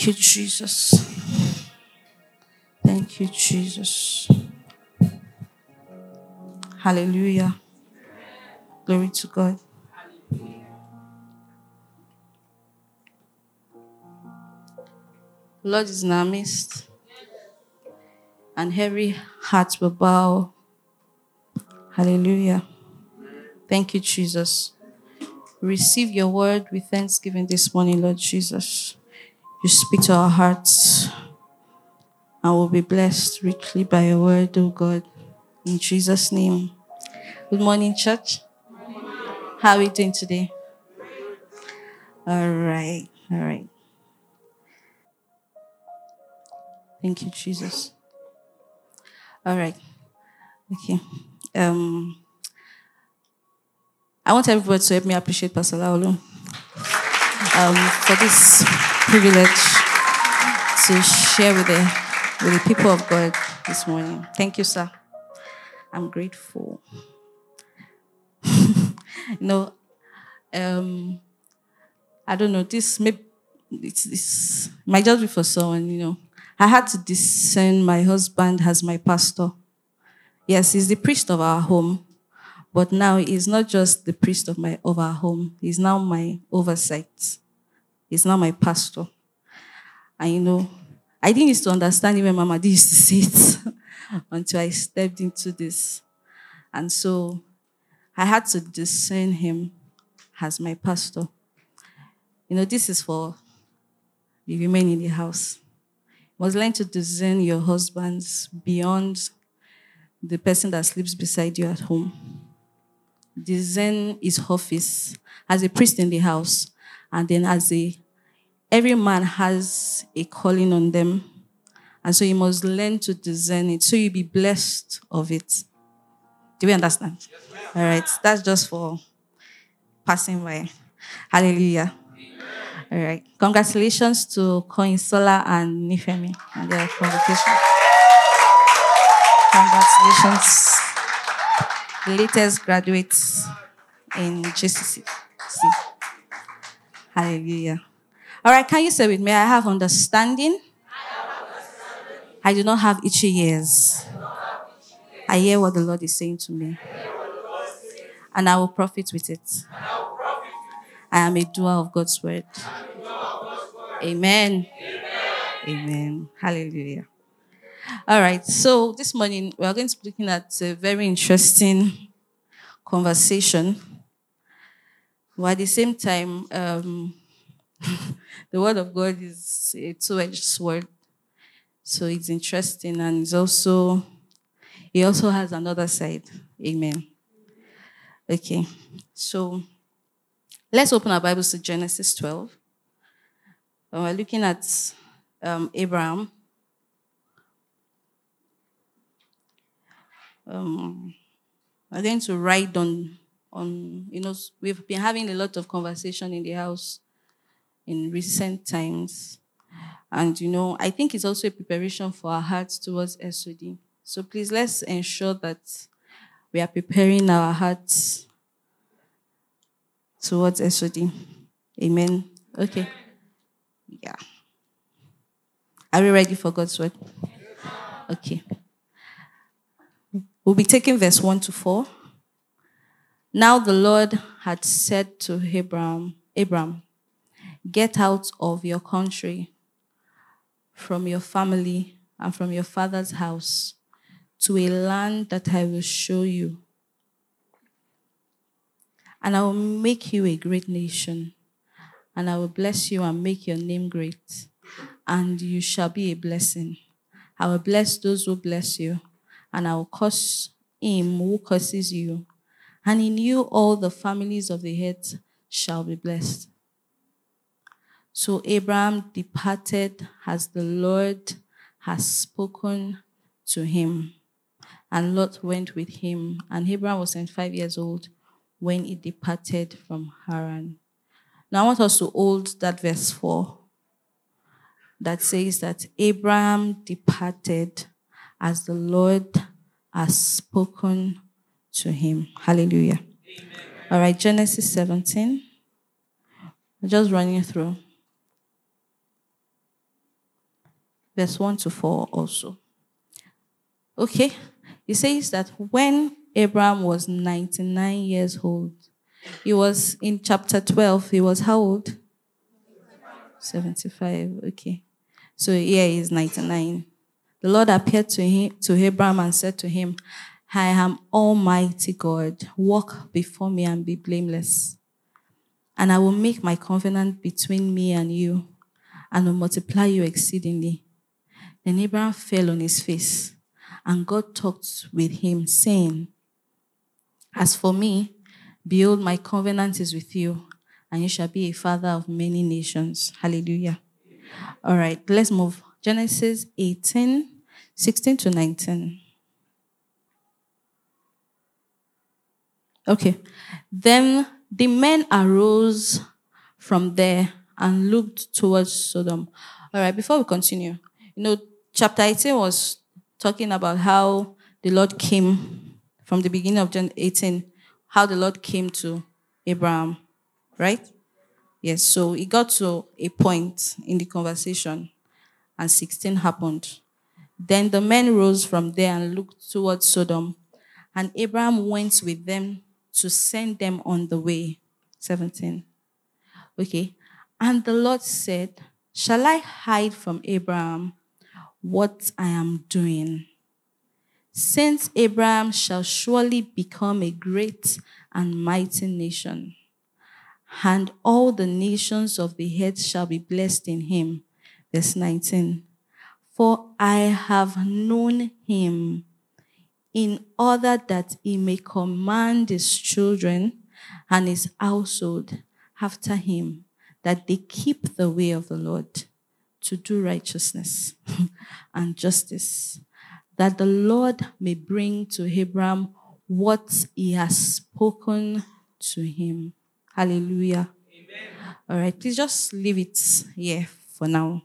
Thank you, Jesus. Thank you, Jesus. Hallelujah. Glory to God. The Lord is in our midst, and every heart will bow. Hallelujah. Thank you, Jesus. Receive your word with thanksgiving this morning, Lord Jesus. You speak to our hearts, and we'll be blessed richly by your word, oh God. In Jesus' name. Good morning, church. How are we doing today? All right. Thank you, Jesus. All right. Okay. I want everybody to help me appreciate Pastor Laolu for this privilege to share with the people of God this morning. Thank you, sir. I'm grateful. I don't know. This might just be for someone. I had to discern my husband as my pastor. Yes, he's the priest of our home. But now he's not just the priest of our home. He's now my oversight. He's now my pastor. And I didn't used to understand it when Mama D used to say it until I stepped into this. And so I had to discern him as my pastor. This is for the women in the house. You must learn to discern your husbands beyond the person that sleeps beside you at home. Discern his office as a priest in the house, and then every man has a calling on them, and so you must learn to discern it so you be blessed of it. Do we understand? Yes, all right, that's just for passing by. Hallelujah. Amen. All right, congratulations to Koinsola and Nifemi and their convocation. Congratulations. The latest graduates in GCC. Hallelujah. All right, can you say with me, I have understanding. I do not have itchy ears. I hear what the Lord is saying to me. And I will profit with it. I am a doer of God's word. Amen. Amen. Hallelujah. All right, so this morning we are going to be looking at a very interesting conversation. But at the same time, the word of God is a two-edged sword. So it's interesting, and it also has another side. Amen. Okay, so let's open our Bibles to Genesis 12. We're looking at Abraham. I'm going to write on, we've been having a lot of conversation in the house in recent times. And, I think it's also a preparation for our hearts towards SOD. So please, let's ensure that we are preparing our hearts towards SOD. Amen. Okay. Yeah. Are we ready for God's word? Okay. We'll be taking verse 1 to 4. Now the Lord had said to Abram, get out of your country, from your family, and from your father's house, to a land that I will show you. And I will make you a great nation, and I will bless you and make your name great, and you shall be a blessing. I will bless those who bless you, and I will curse him who curses you. And in you all the families of the earth shall be blessed. So Abraham departed as the Lord has spoken to him. And Lot went with him. And Abraham was 75 years old when he departed from Haran. Now I want us to hold that verse 4 that says that Abraham departed as the Lord has spoken to him. Hallelujah. Amen. All right, Genesis 17. I'm just running through. verse 1 to 4 also. Okay, it says that when Abraham was 99 years old, he was in chapter 12, he was how old? 75, okay. So here he is 99. The Lord appeared to Abraham and said to him, I am Almighty God. Walk before me and be blameless. And I will make my covenant between me and you, and will multiply you exceedingly. Then Abraham fell on his face, and God talked with him, saying, As for me, behold, my covenant is with you, and you shall be a father of many nations. Hallelujah. All right, let's move. Genesis 18, 16 to 19. Okay. Then the men arose from there and looked towards Sodom. All right, before we continue, chapter 18 was talking about how the Lord came from the beginning of John 18, how the Lord came to Abraham, right? Yes, so it got to a point in the conversation and 16 happened. Then the men rose from there and looked towards Sodom, and Abraham went with them to send them on the way. 17. Okay. And the Lord said, Shall I hide from Abraham what I am doing? Since Abraham shall surely become a great and mighty nation, and all the nations of the earth shall be blessed in him. Verse 19. For I have known him, in order that he may command his children and his household after him, that they keep the way of the Lord, to do righteousness and justice, that the Lord may bring to Abraham what he has spoken to him. Hallelujah. Amen. All right, please just leave it here for now.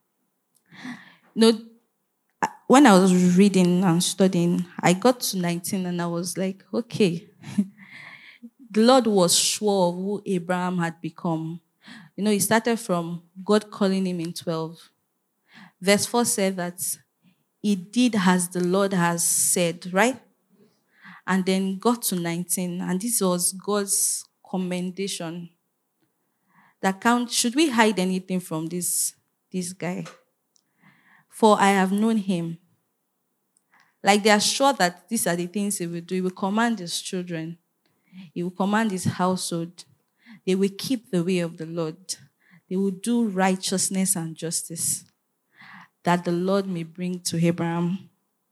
When I was reading and studying, I got to 19 and I was like, okay. The Lord was sure of who Abraham had become. He started from God calling him in 12. Verse 4 said that he did as the Lord has said, right? And then got to 19, and this was God's commendation. Should we hide anything from this guy? For I have known him. Like, they are sure that these are the things he will do. He will command his children. He will command his household. They will keep the way of the Lord. They will do righteousness and justice, that the Lord may bring to Abraham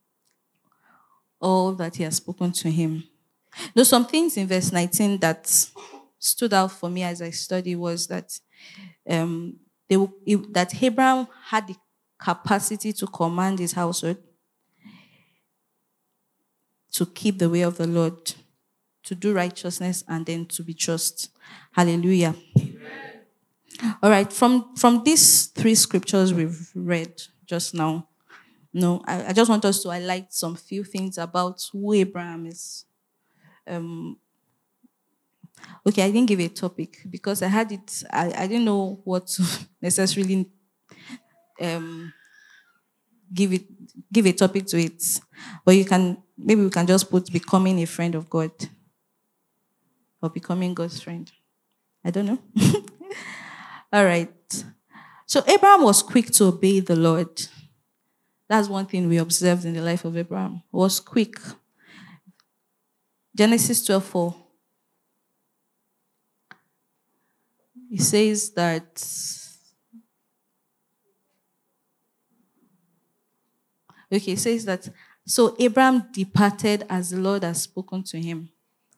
all that he has spoken to him. Some things in verse 19 that stood out for me as I studied was that that Abraham had the capacity to command his household, to keep the way of the Lord, to do righteousness, and then to be just. Hallelujah. Amen. All right, from these three scriptures we've read just now, I just want us to highlight some few things about who Abraham is. Okay, I didn't give a topic because I had it. I didn't know what to necessarily give a topic to it. But maybe we can just put becoming a friend of God or becoming God's friend. I don't know. All right. So Abraham was quick to obey the Lord. That's one thing we observed in the life of Abraham. He was quick. Genesis 12:4. He says that it says that so Abraham departed as the Lord has spoken to him.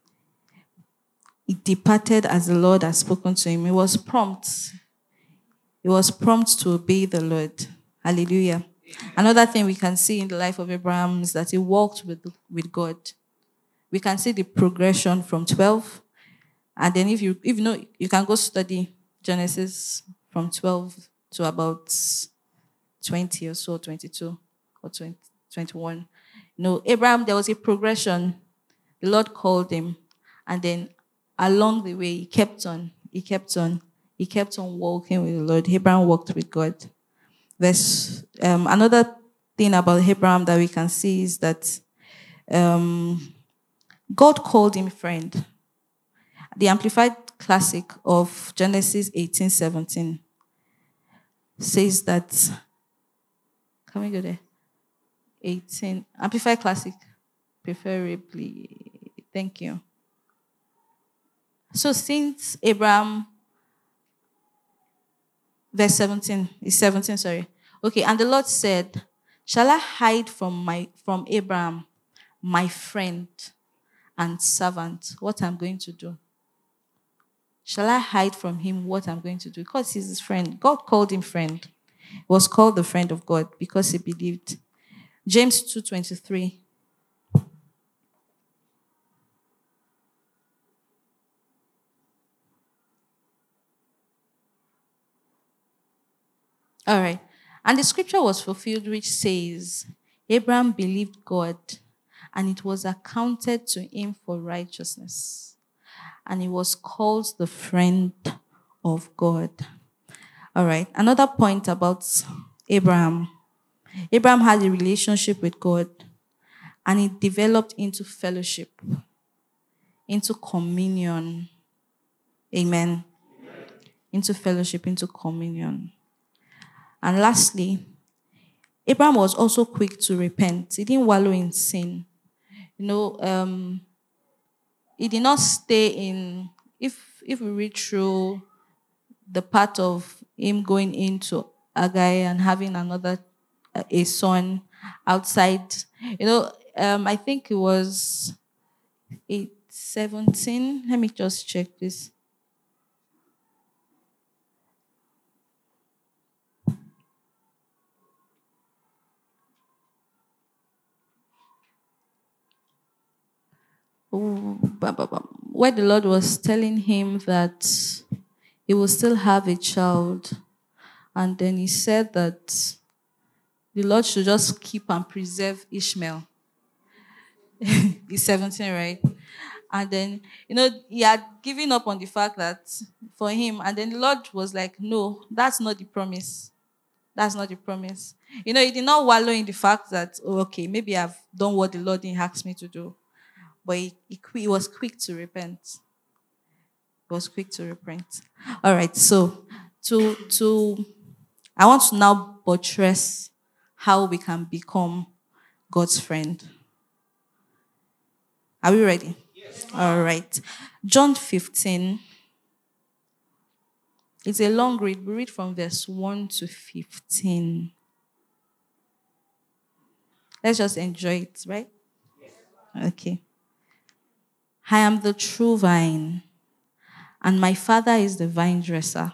He departed as the Lord has spoken to him. He was prompt. He was prompt to obey the Lord. Hallelujah. Another thing we can see in the life of Abraham is that he walked with God. We can see the progression from 12. And then if you know, you can go study Genesis from 12 to about 20 or so, 22 or 20, 21. Abraham, there was a progression. The Lord called him. And then along the way, he kept on walking with the Lord. Abraham walked with God. Another thing about Abraham that we can see is that God called him friend. The Amplified Classic of Genesis 18:17 says that. Can we go there? 18. Amplified Classic, preferably. Thank you. So since Abraham, verse 17, is 17, sorry. Okay, and the Lord said, shall I hide from Abraham, my friend and servant, what I'm going to do? Shall I hide from him what I'm going to do? Because he's his friend. God called him friend. He was called the friend of God because he believed. James 2:23. All right. And the scripture was fulfilled, which says, Abraham believed God, and it was accounted to him for righteousness. And he was called the friend of God. All right. Another point about Abraham. Abraham had a relationship with God, and it developed into fellowship, into communion. Amen. Into fellowship, into communion. And lastly, Abraham was also quick to repent. He didn't wallow in sin. He did not stay in, if we read through the part of him going into Agai and having a son outside, I think it was 8:17. Let me just check this. Where the Lord was telling him that he will still have a child. And then he said that the Lord should just keep and preserve Ishmael. He's 17, right? And then, he had given up on the fact that for him, and then the Lord was like, no, that's not the promise. That's not the promise. He did not wallow in the fact that, maybe I've done what the Lord didn't ask me to do. But he was quick to repent. He was quick to repent. All right, so I want to now buttress how we can become God's friend. Are we ready? Yes. All right. John 15. It's a long read. We read from verse 1 to 15. Let's just enjoy it, right? Yes. Okay. I am the true vine, and my Father is the vine dresser.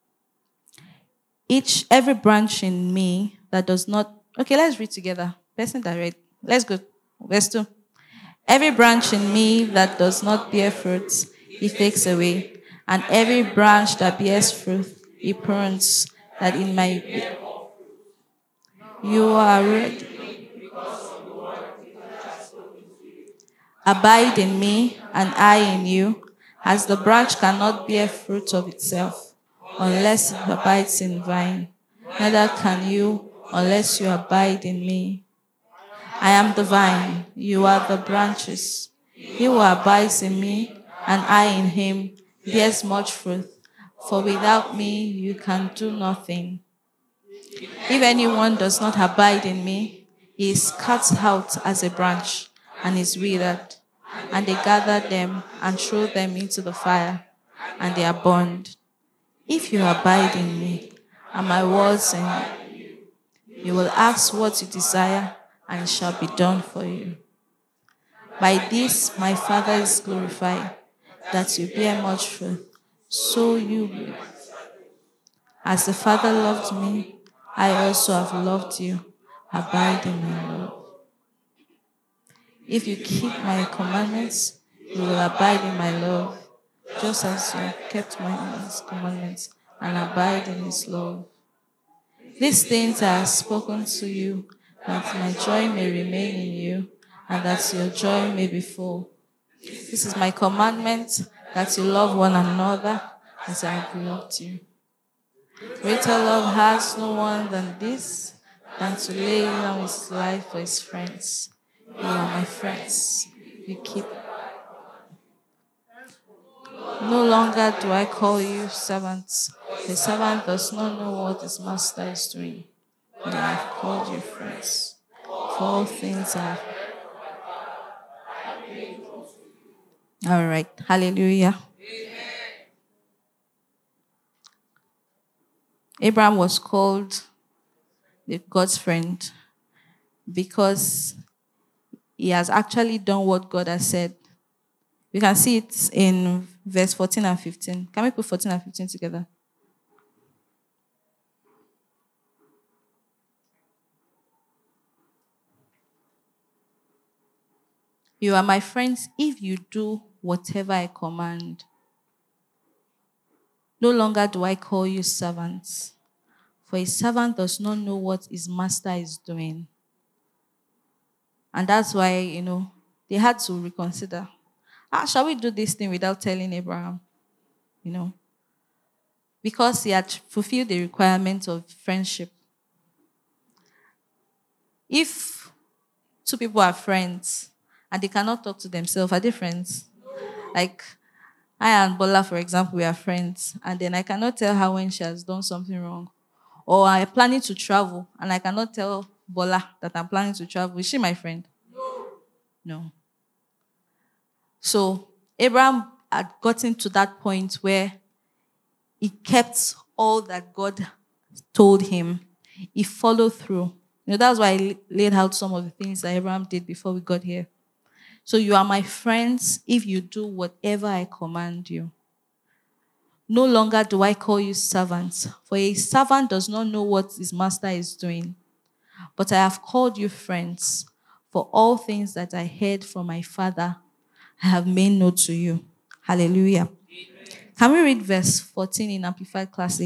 Every branch in me that does not... Okay, let's read together. Person that read. Let's go. Verse 2. Every branch in me that does not bear fruit, he takes away. And every branch that bears fruit, he prunes, that it might be. You are ready. Abide in me, and I in you, as the branch cannot bear fruit of itself, unless it abides in vine. Neither can you, unless you abide in me. I am the vine, you are the branches. He who abides in me, and I in him, bears much fruit, for without me you can do nothing. If anyone does not abide in me, he is cut out as a branch and is withered, and they gather them and throw them into the fire, and they are burned. If you abide in me, and my words in you, you will ask what you desire, and it shall be done for you. By this my Father is glorified, that you bear much fruit, so you will. As the Father loved me, I also have loved you. Abide in my love. If you keep my commandments, you will abide in my love, just as you have kept my commandments and abide in his love. These things I have spoken to you, that my joy may remain in you, and that your joy may be full. This is my commandment, that you love one another as I have loved you. Greater love has no one than this, than to lay down his life for his friends. You are my friends. You keep. No longer do I call you servants. The servant does not know what his master is doing. But I have called you friends. For all things are. All right. Hallelujah. Abraham was called God's friend because he has actually done what God has said. You can see it in verse 14 and 15. Can we put 14 and 15 together? You are my friends if you do whatever I command. No longer do I call you servants, for a servant does not know what his master is doing. And that's why, they had to reconsider. Shall we do this thing without telling Abraham? Because he had fulfilled the requirement of friendship. If two people are friends and they cannot talk to themselves, are they friends? Like, I and Bola, for example, we are friends, and then I cannot tell her when she has done something wrong. Or I'm planning to travel, and I cannot tell Bola that I'm planning to travel. Is she my friend? No. So Abraham had gotten to that point where he kept all that God told him. He followed through. That's why I laid out some of the things that Abraham did before we got here. So you are my friends if you do whatever I command you. No longer do I call you servants, for a servant does not know what his master is doing. But I have called you friends, for all things that I heard from my Father, I have made known to you. Hallelujah. Amen. Can we read verse 14 in Amplified Classic?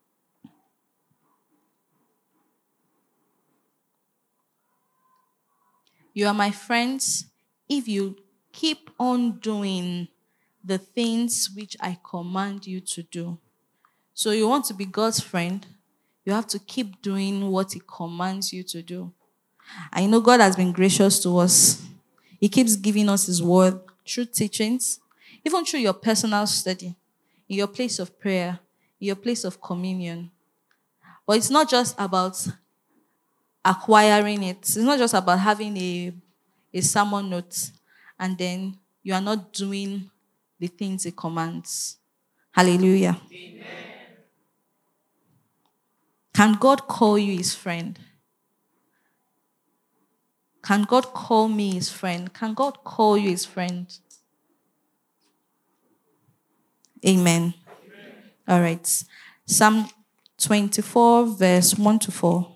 You are my friends if you keep on doing the things which I command you to do. So you want to be God's friend, you have to keep doing what he commands you to do. I know God has been gracious to us. He keeps giving us his word through teachings, even through your personal study, in your place of prayer, in your place of communion. But it's not just about acquiring it. It's not just about having a sermon note and then you are not doing the things he commands. Hallelujah. Amen. Can God call you his friend? Can God call me his friend? Can God call you his friend? Amen. All right. Psalm 24, verse 1 to 4.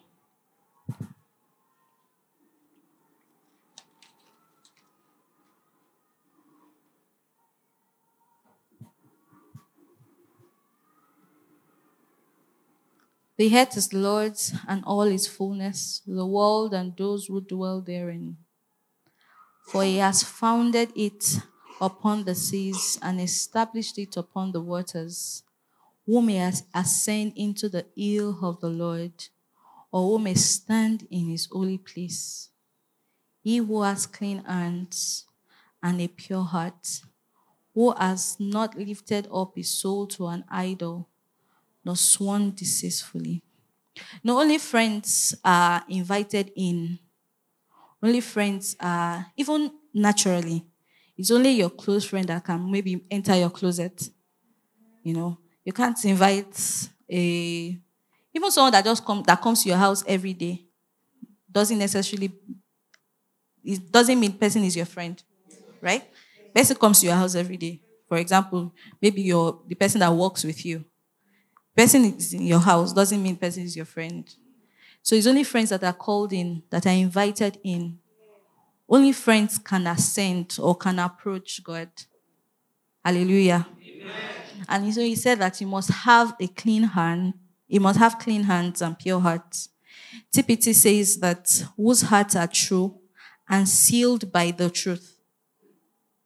The earth is the Lord's and all its fullness, the world and those who dwell therein. For he has founded it upon the seas and established it upon the waters. Who may ascend into the hill of the Lord, or who may stand in his holy place? He who has clean hands and a pure heart, who has not lifted up his soul to an idol, nor sworn deceitfully. Not only friends are invited in, only friends are, even naturally, it's only your close friend that can maybe enter your closet. You can't invite even someone that comes to your house every day. It doesn't mean person is your friend, right? Person comes to your house every day. For example, maybe you're the person that works with you. Person is in your house doesn't mean person is your friend. So it's only friends that are called in, that are invited in. Only friends can ascend or can approach God. Hallelujah. Amen. And so he said that you must have a clean hand. You must have clean hands and pure hearts. TPT says that whose hearts are true and sealed by the truth.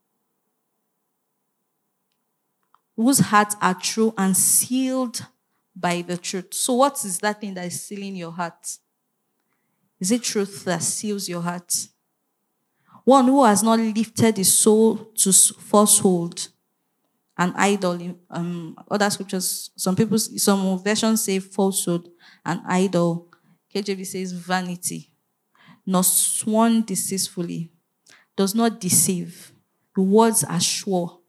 Whose hearts are true and sealed by the truth. So what is that thing that is sealing your heart? Is it truth that seals your heart? One who has not lifted his soul to falsehood, an idol. Other scriptures, some versions say falsehood, an idol. KJV says vanity. Nor sworn deceitfully, does not deceive. The words are sure.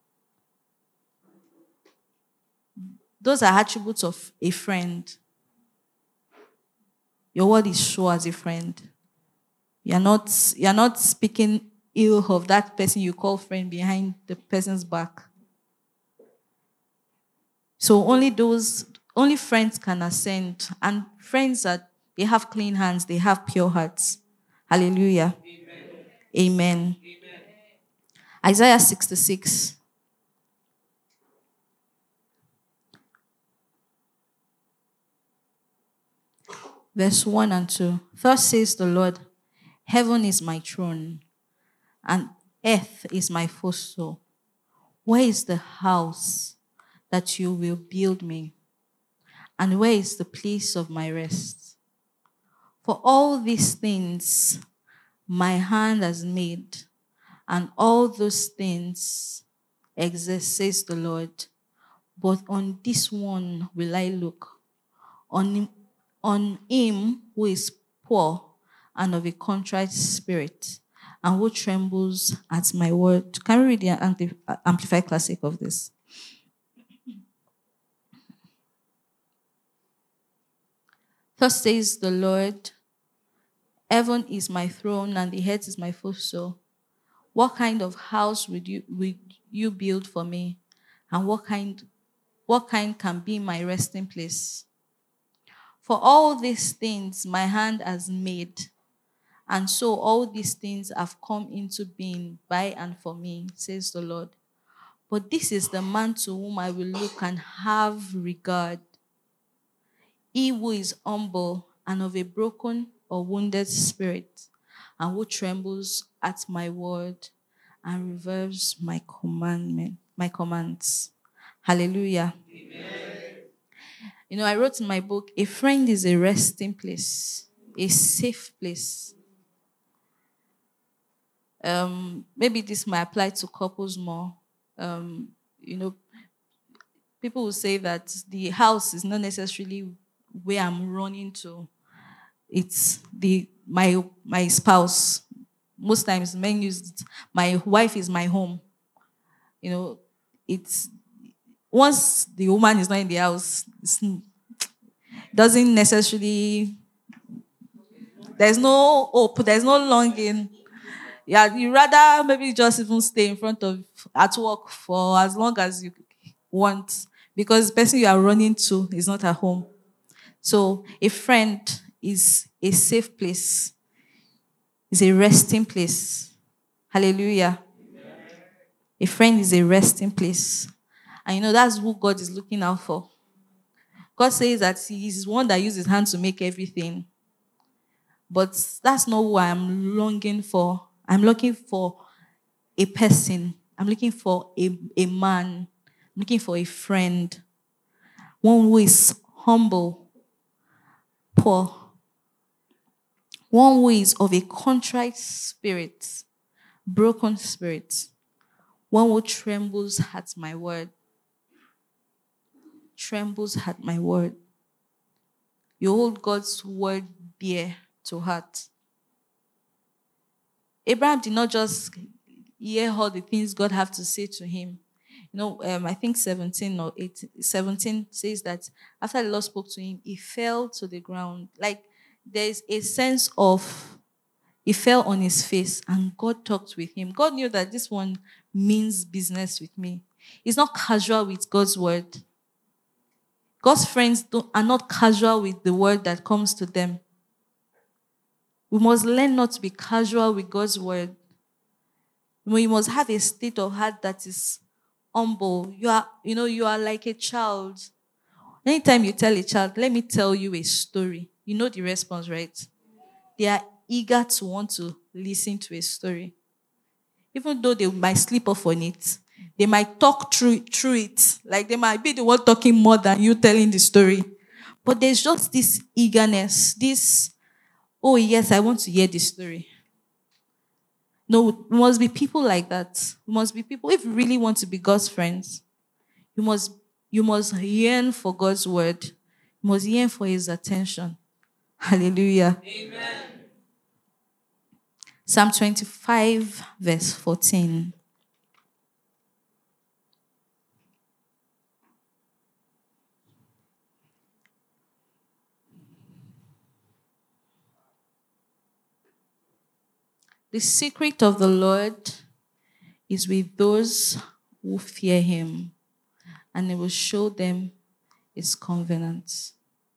Those are attributes of a friend. Your word is sure as a friend. You're not speaking ill of that person you call friend behind the person's back. So only friends can ascend. And friends they have clean hands, they have pure hearts. Hallelujah. Amen. Amen. Isaiah 66. Verse 1 and 2. Thus says the Lord, heaven is my throne, and earth is my footstool. Where is the house that you will build me? And where is the place of my rest? For all these things my hand has made, and all those things exist, says the Lord. But on this one will I look, on him who is poor and of a contrite spirit, and who trembles at my word. Can we read the Amplified Classic of this? Thus says the Lord, heaven is my throne and the earth is my footstool. What kind of house would you build for me? And what kind can be my resting place? For all these things my hand has made, and so all these things have come into being by and for me, says the Lord. But this is the man to whom I will look and have regard. He who is humble and of a broken or wounded spirit, and who trembles at my word and reverses my commands. Hallelujah. Amen. I wrote in my book, a friend is a resting place, a safe place. Maybe this might apply to couples more. People will say that the house is not necessarily where I'm running to. It's my spouse. Most times men use it. My wife is my home. It's once the woman is not in the house, doesn't necessarily, there's no hope, there's no longing. Yeah, you rather maybe just even stay in front of at work for as long as you want, because the person you are running to is not at home. So a friend is a safe place, is a resting place. Hallelujah. Amen. A friend is a resting place. And that's who God is looking out for. God says that He's one that uses His hand to make everything. But that's not who I am longing for. I'm looking for a person. I'm looking for a man. I'm looking for a friend. One who is humble, poor. One who is of a contrite spirit, broken spirit. One who trembles at my word. Trembles at my word. You hold God's word dear to heart. Abraham did not just hear all the things God had to say to him. I think 17 or 17 says that after the Lord spoke to him, he fell to the ground. Like there's a sense of he fell on his face and God talked with him. God knew that this one means business with me. He's not casual with God's word. God's friends are not casual with the word that comes to them. We must learn not to be casual with God's word. We must have a state of heart that is humble. You are like a child. Anytime you tell a child, let me tell you a story, you know the response, right? They are eager to want to listen to a story. Even though they might slip off on it, They might talk through it. Like they might be the one talking more than you telling the story. But there's just this eagerness, this, oh yes, I want to hear this story. No, we must be people like that. We must be people, if you really want to be God's friends, you must yearn for God's word. You must yearn for his attention. Hallelujah. Amen. Psalm 25, verse 14. The secret of the Lord is with those who fear him, and he will show them his covenants.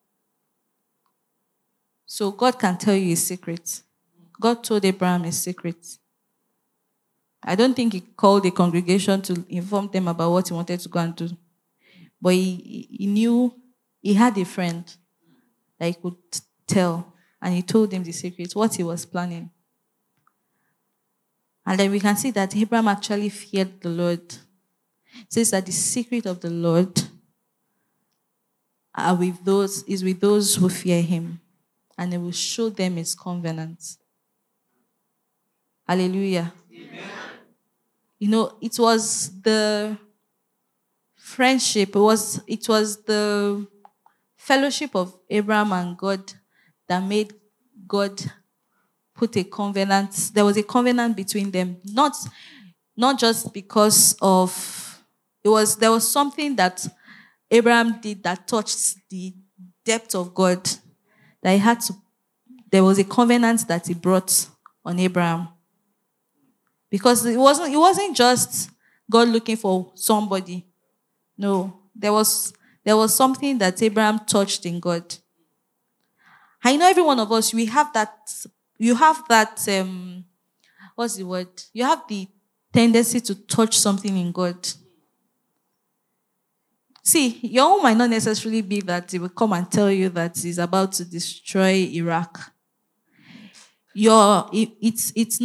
So God can tell you his secret. God told Abraham his secret. I don't think he called the congregation to inform them about what he wanted to go and do. But he knew he had a friend that he could tell, and he told him the secret, what he was planning. And then we can see that Abraham actually feared the Lord. It says that the secret of the Lord is with those who fear him, and he will show them his covenant. Hallelujah. Amen. It was the friendship, it was the fellowship of Abraham and God that made God put a covenant. There was a covenant between them. Not just because of there was something that Abraham did that touched the depth of God. That there was a covenant that he brought on Abraham. Because it wasn't just God looking for somebody. No, there was something that Abraham touched in God. I know every one of us, you have that, what's the word? You have the tendency to touch something in God. See, your own might not necessarily be that he will come and tell you that he's about to destroy Iraq. It's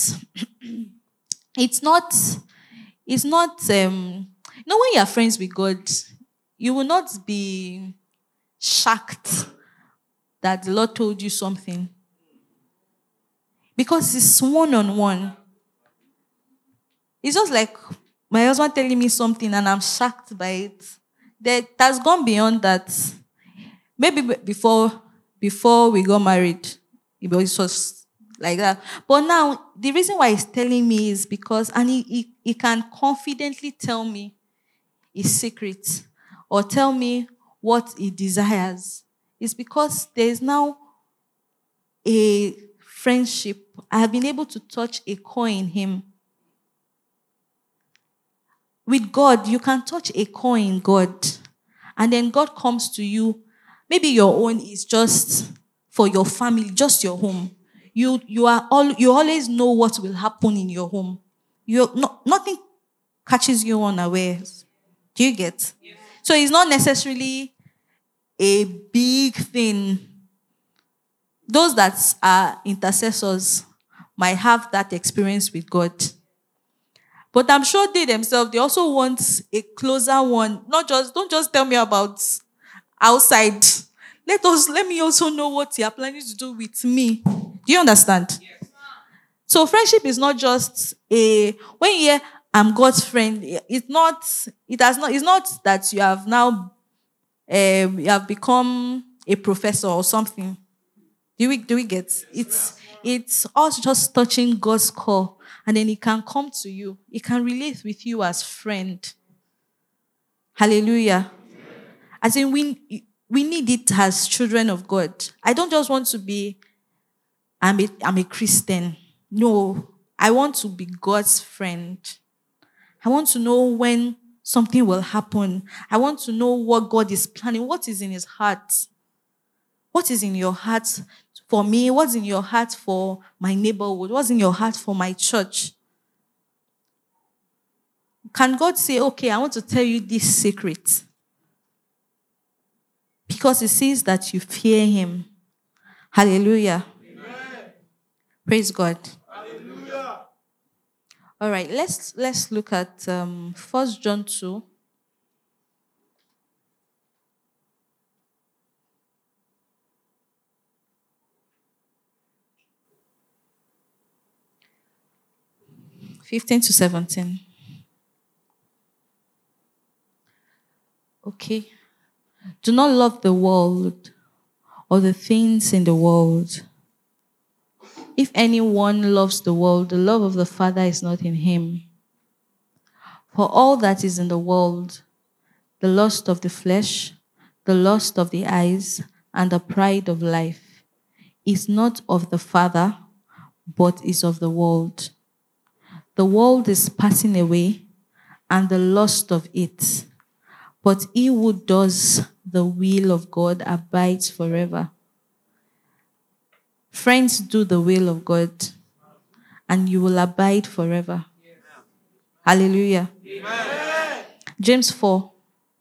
not, when you're friends with God, you will not be shocked that the Lord told you something. Because it's one-on-one. It's just like my husband telling me something and I'm shocked by it. That has gone beyond that. Maybe before we got married, it was like that. But now, the reason why he's telling me is because, and he can confidently tell me his secret or tell me what he desires. It's because there's now a friendship. I have been able to touch a core in him. With God, you can touch a core in God. And then God comes to you. Maybe your own is just for your family, just your home. You always know what will happen in your home. Nothing catches you unawares. Do you get? Yes. So it's not necessarily a big thing. Those that are intercessors might have that experience with God. But I'm sure they themselves, they also want a closer one. Don't just tell me about outside. Let me also know what you are planning to do with me. Do you understand? Yes. So friendship is not just when you hear I'm God's friend, it's not that you have now you have become a professor or something. Do we get? It's us just touching God's core, and then he can come to you. He can relate with you as friend. Hallelujah. As in we need it as children of God. I don't just want to be I'm a Christian. No, I want to be God's friend. I want to know when something will happen. I want to know what God is planning. What is in his heart? What is in your heart for me? What's in your heart for my neighborhood? What's in your heart for my church? Can God say, okay, I want to tell you this secret? Because he sees that you fear him. Hallelujah. Amen. Praise God. Hallelujah. All right, let's look at 1 John 2. (15 to 17). Okay. Do not love the world or the things in the world. If anyone loves the world, the love of the Father is not in him. For all that is in the world, the lust of the flesh, the lust of the eyes, and the pride of life, is not of the Father, but is of the world. The world is passing away, and the lust of it. But he who does the will of God abides forever. Friends, do the will of God, and you will abide forever. Hallelujah. Amen. James 4.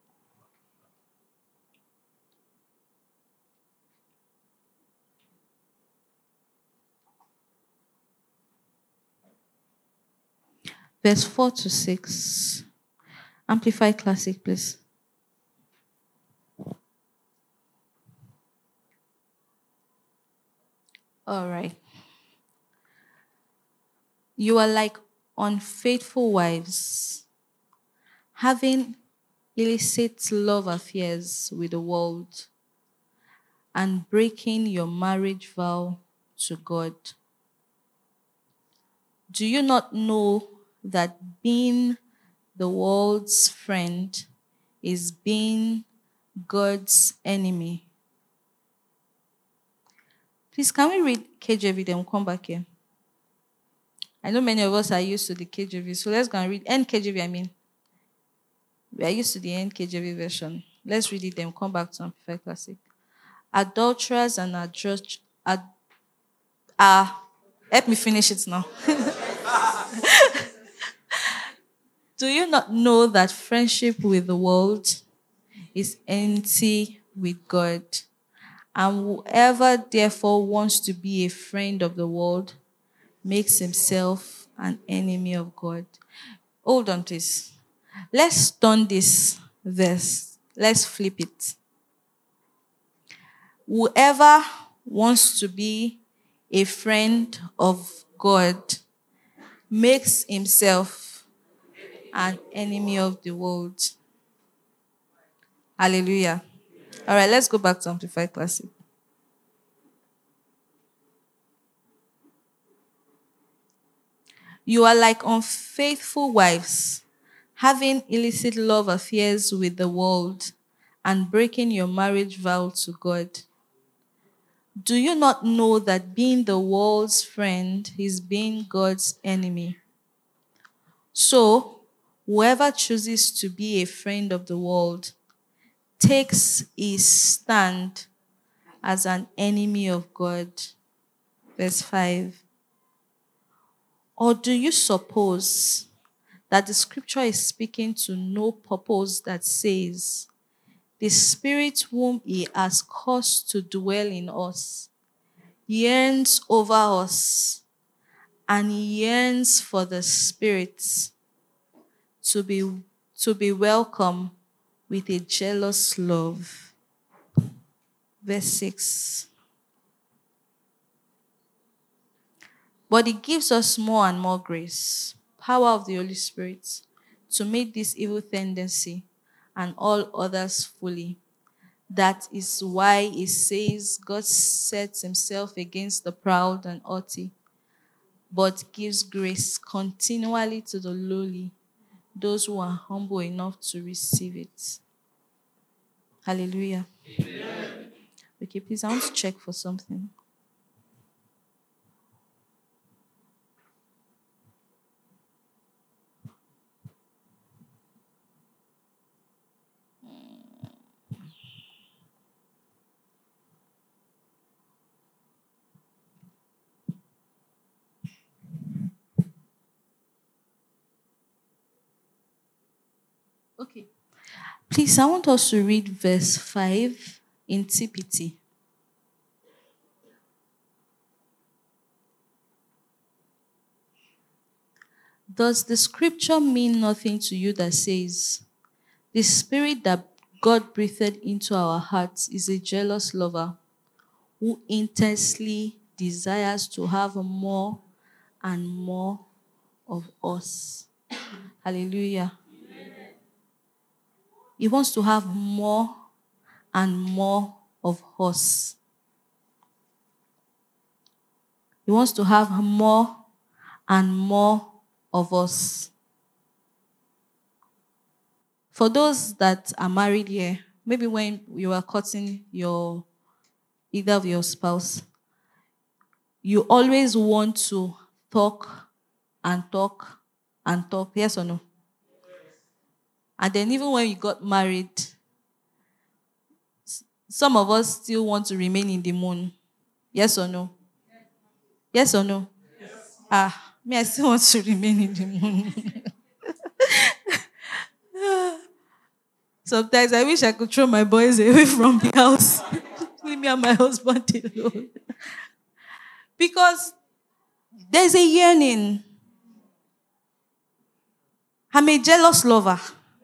Verse 4 to 6. Amplify Classic, please. All right. You are like unfaithful wives, having illicit love affairs with the world and breaking your marriage vow to God. Do you not know that being the world's friend is being God's enemy? Please, can we read KJV, then we'll come back here? I know many of us are used to the KJV, so let's go and read NKJV, I mean. We are used to the NKJV version. Let's read it, then we'll come back to Amplified Classic. Adulterers and help me finish it now. Do you not know that friendship with the world is enmity with God? And whoever therefore wants to be a friend of the world makes himself an enemy of God. Hold on, please. Let's turn this verse. Let's flip it. Whoever wants to be a friend of God makes himself an enemy of the world. Hallelujah. All right, let's go back to Amplified Classic. You are like unfaithful wives, having illicit love affairs with the world and breaking your marriage vow to God. Do you not know that being the world's friend is being God's enemy? So, whoever chooses to be a friend of the world takes his stand as an enemy of God. Verse 5. Or do you suppose that the scripture is speaking to no purpose that says, the Spirit whom he has caused to dwell in us yearns over us, and he yearns for the spirits to be welcome with a jealous love. Verse 6. But it gives us more and more grace, power of the Holy Spirit, to meet this evil tendency and all others fully. That is why it says God sets himself against the proud and haughty, but gives grace continually to the lowly, those who are humble enough to receive it. Hallelujah. Amen. Okay, please, I want to check for something. Okay. Please, I want us to read verse 5 in TPT. Does the scripture mean nothing to you that says, the spirit that God breathed into our hearts is a jealous lover who intensely desires to have more and more of us? Hallelujah. He wants to have more and more of us. He wants to have more and more of us. For those that are married here, maybe when you are courting either of your spouse, you always want to talk and talk and talk. Yes or no? And then even when you got married, some of us still want to remain in the moon. Yes or no? Yes or no? Yes. Me, I still want to remain in the moon. Sometimes I wish I could throw my boys away from the house. Leave me and my husband alone. Because there's a yearning. I'm a jealous lover.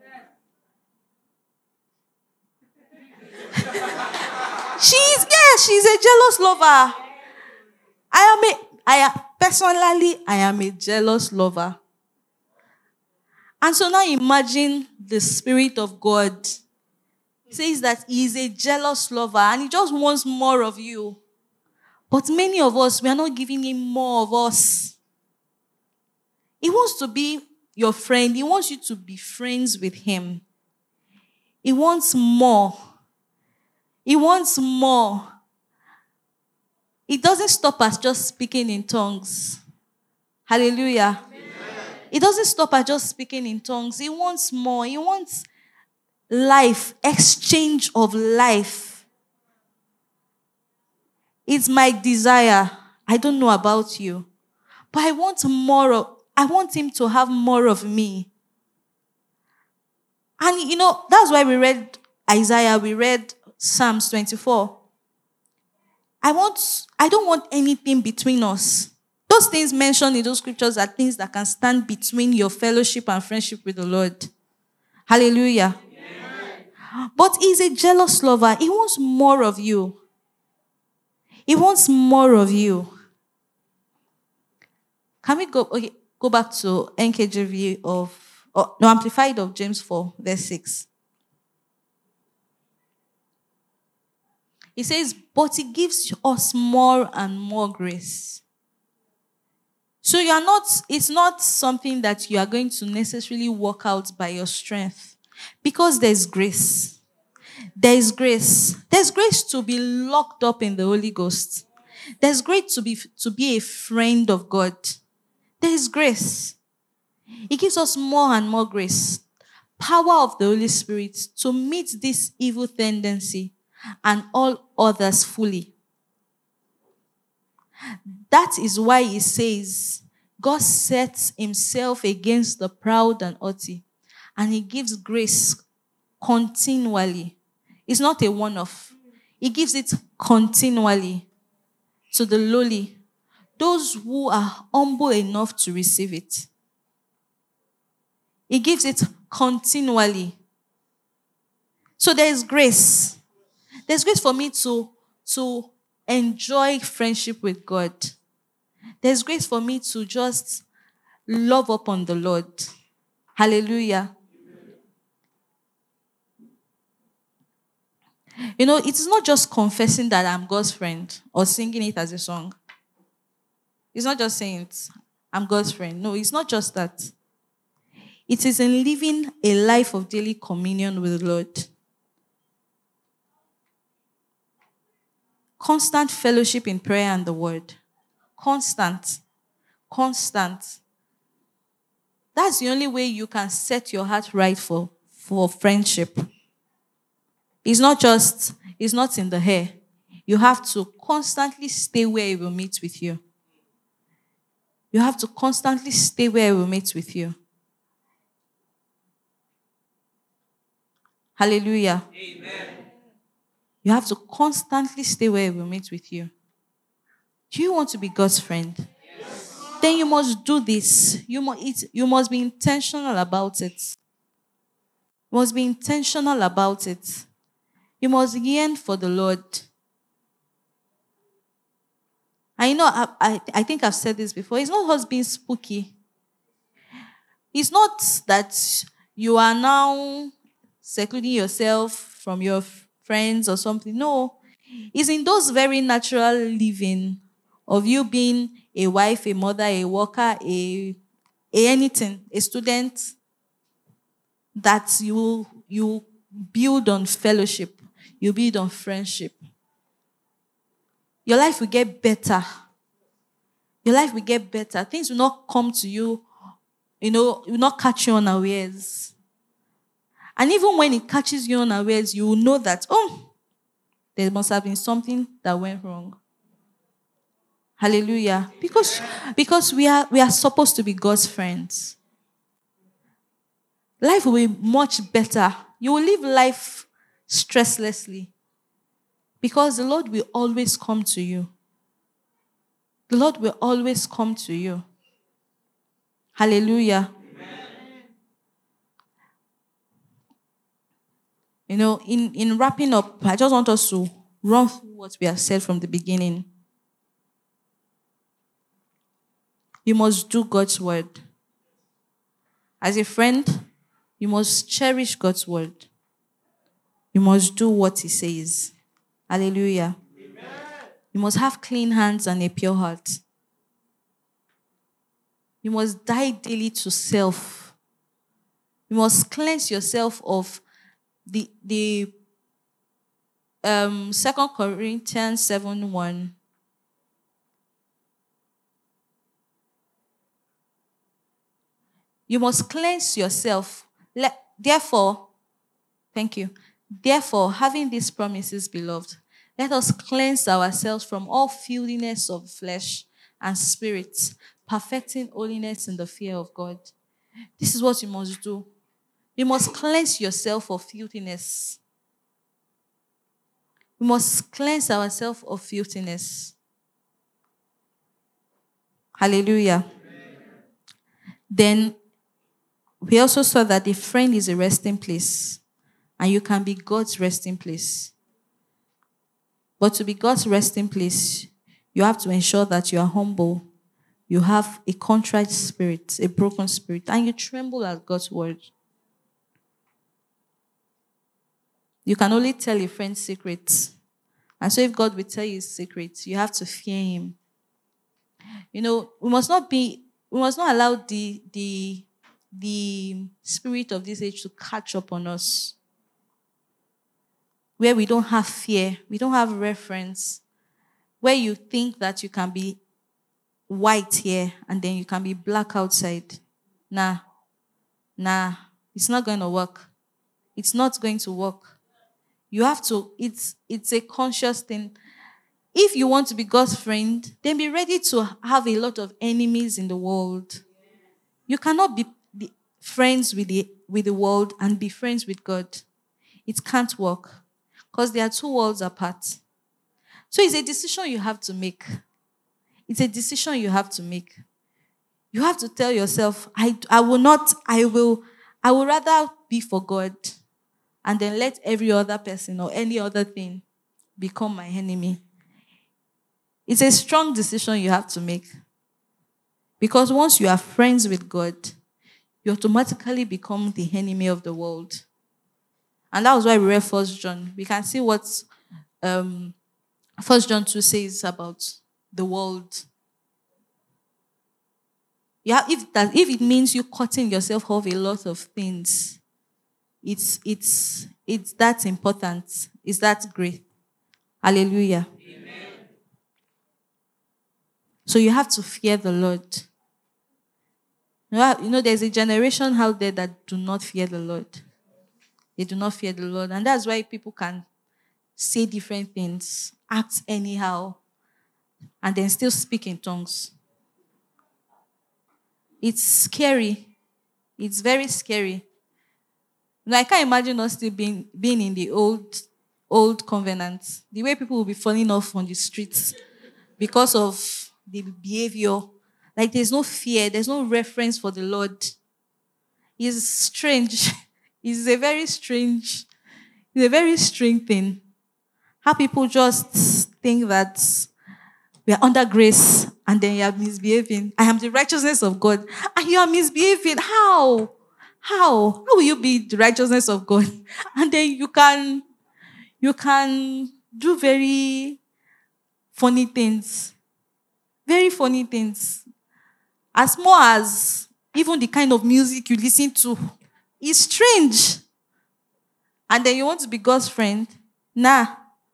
She's a jealous lover. Personally, I am a jealous lover. And so now imagine the Spirit of God says that he is a jealous lover and he just wants more of you. But many of us, we are not giving him more of us. He wants to be your friend. He wants you to be friends with him. He wants more. He wants more. It doesn't stop at just speaking in tongues. Hallelujah. Amen. It doesn't stop at just speaking in tongues. He wants more. He wants life, exchange of life. It's my desire. I don't know about you, but I want him to have more of me. And that's why we read Isaiah, we read Psalms 24. I don't want anything between us. Those things mentioned in those scriptures are things that can stand between your fellowship and friendship with the Lord. Hallelujah. Amen. But he's a jealous lover. He wants more of you. He wants more of you. Can we go back to NKJV Amplified of James 4, verse 6. It says, but he gives us more and more grace. So it's not something that you are going to necessarily work out by your strength. Because there's grace. There is grace. There's grace to be locked up in the Holy Ghost. There's grace to be a friend of God. There is grace. He gives us more and more grace. Power of the Holy Spirit to meet this evil tendency and all others fully. That is why he says, God sets himself against the proud and haughty, and he gives grace continually. It's not a one-off. He gives it continually to the lowly, those who are humble enough to receive it. He gives it continually. So there is grace. There's grace for me to enjoy friendship with God. There's grace for me to just love upon the Lord. Hallelujah. It's not just confessing that I'm God's friend or singing it as a song. It's not just saying it, I'm God's friend. No, it's not just that. It is in living a life of daily communion with the Lord. Constant fellowship in prayer and the word. Constant. That's the only way you can set your heart right for friendship. It's not in the air. You have to constantly stay where he will meet with you. You have to constantly stay where he will meet with you. Hallelujah. Amen. You have to constantly stay where he will meet with you. Do you want to be God's friend? Yes. then you must do this. You must be intentional about it. You must be intentional about it. You must yearn for the Lord. I know, I think I've said this before. It's not us being spooky. It's not that you are now secluding yourself from your friends or something. No. It's in those very natural living of you being a wife, a mother, a worker, a anything, a student, that you build on fellowship. You build on friendship. Your life will get better. Your life will get better. Things will not come to you, will not catch you unawares. And even when it catches you unawares, you will know that, there must have been something that went wrong. Hallelujah. Because we are supposed to be God's friends. Life will be much better. You will live life stresslessly. Because the Lord will always come to you. The Lord will always come to you. Hallelujah. Amen. In wrapping up, I just want us to run through what we have said from the beginning. You must do God's word. As a friend, you must cherish God's word. You must do what He says. Hallelujah. Amen. You must have clean hands and a pure heart. You must die daily to self. You must cleanse yourself of the 2 Corinthians 7:1. You must cleanse yourself. Therefore, thank you. Therefore, having these promises, beloved, let us cleanse ourselves from all filthiness of flesh and spirit, perfecting holiness in the fear of God. This is what you must do. You must cleanse yourself of filthiness. We must cleanse ourselves of filthiness. Hallelujah. Amen. Then we also saw that the friend is a resting place, and you can be God's resting place. But to be God's resting place, you have to ensure that you are humble, you have a contrite spirit, a broken spirit, and you tremble at God's word. You can only tell a friend secrets. And so if God will tell you secrets, you have to fear Him. We must not allow the spirit of this age to catch up on us, where we don't have fear, we don't have reference, where you think that you can be white here and then you can be black outside. Nah, it's not going to work. It's not going to work. You have to, it's a conscious thing. If you want to be God's friend, then be ready to have a lot of enemies in the world. You cannot be friends with the world and be friends with God. It can't work because they are two worlds apart. So it's a decision you have to make. It's a decision you have to make. You have to tell yourself, I will rather be for God and then let every other person or any other thing become my enemy. It's a strong decision you have to make. Because once you are friends with God, you automatically become the enemy of the world. And that was why we read 1 John. We can see what 1 John 2 says about the world. Yeah, if it means you cutting yourself off a lot of things, it's that important. It's that great. Hallelujah. Amen. So you have to fear the Lord. There's a generation out there that do not fear the Lord. They do not fear the Lord. And that's why people can say different things, act anyhow, and then still speak in tongues. It's scary. It's very scary. I can't imagine us still being in the old covenant. The way people will be falling off on the streets because of the behavior Like there's no fear, there's no reference for the Lord. It's strange. It's a very strange, it's a very strange thing. How people just think that we are under grace and then you are misbehaving. I am the righteousness of God and you are misbehaving. How? How will you be the righteousness of God? And then you can do very funny things. Very funny things. As small as even the kind of music you listen to is strange. And then you want to be God's friend? Nah.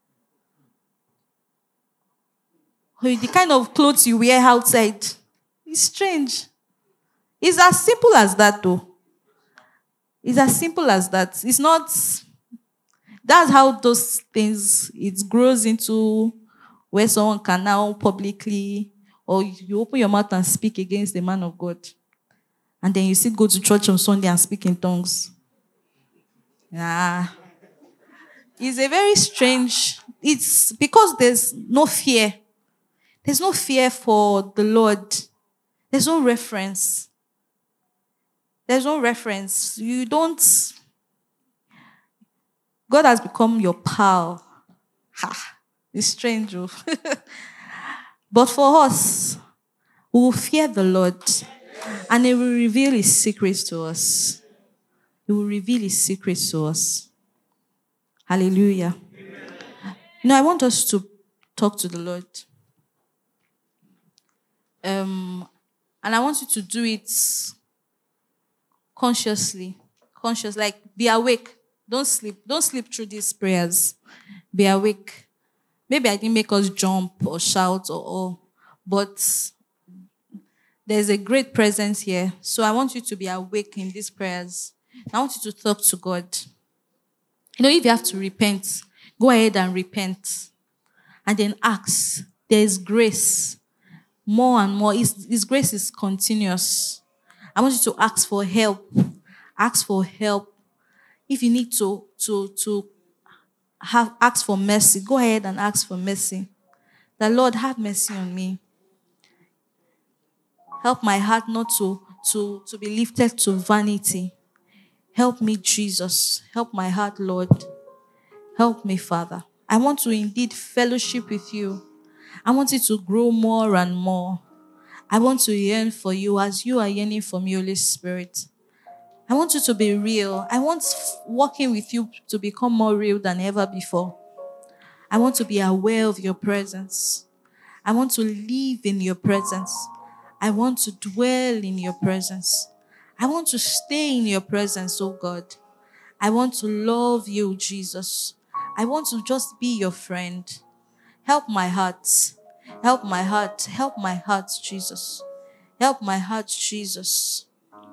The kind of clothes you wear outside is strange. It's as simple as that, though. It's as simple as that. It's not. That's how those things, it grows into where someone can now publicly, or you open your mouth and speak against the man of God. And then you still go to church on Sunday and speak in tongues. Yeah. It's a very strange, it's because there's no fear. There's no fear for the Lord. There's no reference. There's no reference. You don't. God has become your pal. Ha! It's strange. But for us, we will fear the Lord and He will reveal His secrets to us. He will reveal His secrets to us. Hallelujah. I want us to talk to the Lord. And I want you to do it consciously. Like be awake. Don't sleep. Don't sleep through these prayers. Be awake. Maybe I didn't make us jump or shout but there's a great presence here. So I want you to be awake in these prayers. I want you to talk to God. If you have to repent, go ahead and repent. And then ask. There is grace. More and more. His grace is continuous. I want you to ask for help. Ask for help. If you need to ask for mercy, go ahead and ask for mercy. The Lord, have mercy on me. Help my heart not to be lifted to vanity. Help me, Jesus. Help my heart, Lord. Help me, Father. I want to indeed fellowship with you. I want it to grow more and more. I want to yearn for you as you are yearning for me, Holy Spirit. I want you to be real. I want walking with you to become more real than ever before. I want to be aware of your presence. I want to live in your presence. I want to dwell in your presence. I want to stay in your presence, oh God. I want to love you, Jesus. I want to just be your friend. Help my heart. Help my heart. Help my heart, Jesus. Help my heart, Jesus.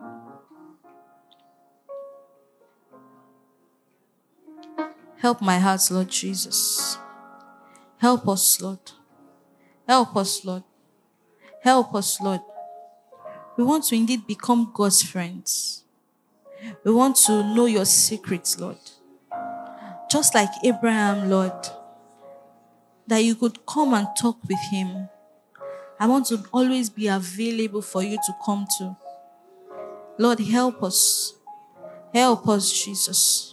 Help my heart, Lord Jesus. Help us, Lord. Help us, Lord. Help us, Lord. We want to indeed become God's friends. We want to know your secrets, Lord. Just like Abraham, Lord, that you could come and talk with him. I want to always be available for you to come to. Lord, help us. Help us, Jesus.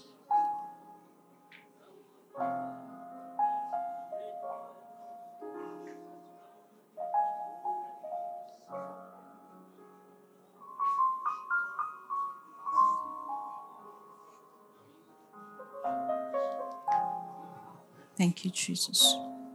Thank you, Jesus.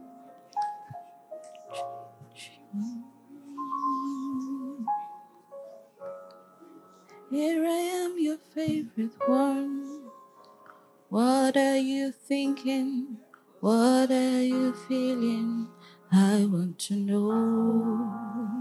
Here I am, your favorite one. What are you thinking? What are you feeling? I want to know.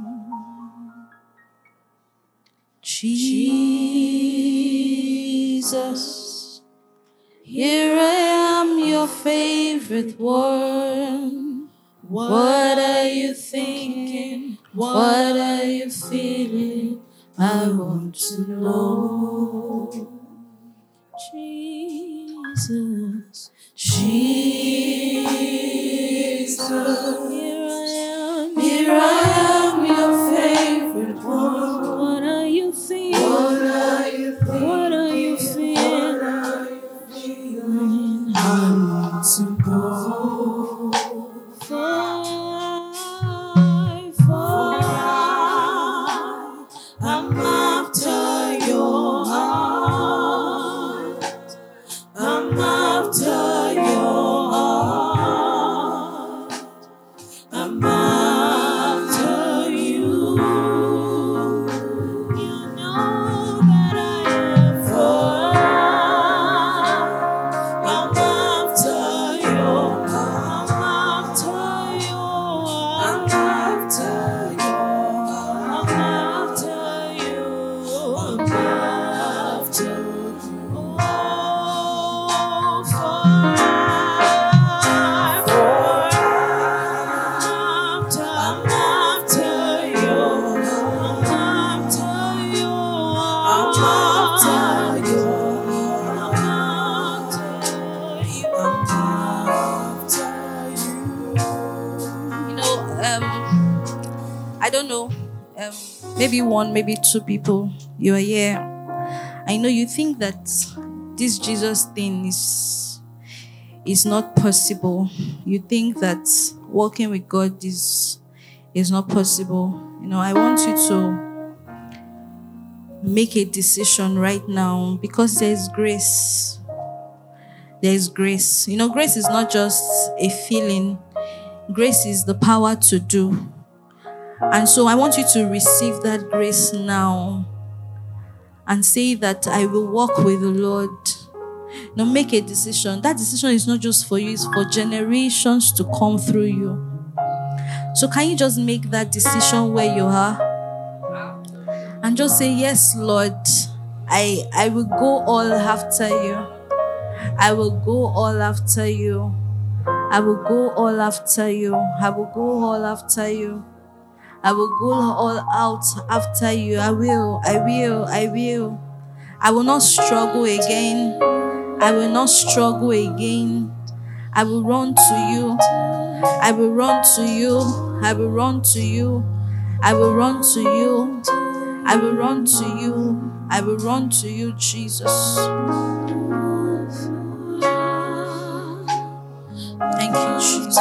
Jesus, here I am, your favorite one. What are you thinking? What are you feeling? I want to know. Jesus, Jesus, here I am, your favorite I don't know, maybe one, maybe two people, you are here. I know you think that this Jesus thing is not possible. You think that walking with God is not possible. I want you to make a decision right now, because there is grace. There is grace. Grace is not just a feeling. Grace is the power to do. And so I want you to receive that grace now and say that I will walk with the Lord. Make a decision. That decision is not just for you, it's for generations to come through you. So can you just make that decision where you are? And just say, yes, Lord, I will go all after you. I will go all after you. I will go all after you. I will go all after you. I will go all out after you. I will. I will not struggle again. I will not struggle again. I will run to you. I will run to you. I will run to you. I will run to you. I will run to you. I will run to you, Jesus. Thank you, Jesus.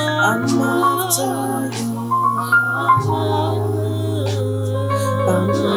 I'm after you.